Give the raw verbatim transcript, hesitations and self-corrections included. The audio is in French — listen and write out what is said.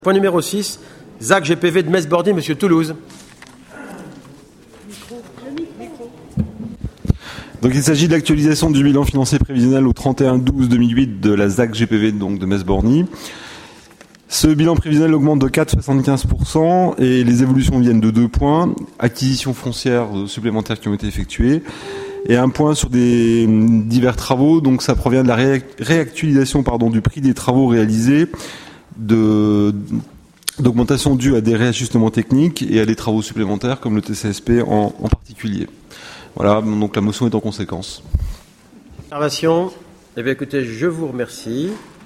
Point numéro six, Z A C G P V de Metz-Borny, Monsieur Toulouse. Donc il s'agit de l'actualisation du bilan financier prévisionnel au trente et un douze deux mille huit de la Z A C G P V donc de Metz-Borny. Ce bilan prévisionnel augmente de quatre virgule soixante-quinze pour cent et les évolutions viennent de deux points. Acquisitions foncières supplémentaires qui ont été effectuées et un point sur des divers travaux. Donc ça provient de la réactualisation pardon, du prix des travaux réalisés, de, d'augmentation due à des réajustements techniques et à des travaux supplémentaires comme le T C S P en, en particulier. Voilà, donc la motion est en conséquence. Observation. Eh bien écoutez, je vous remercie.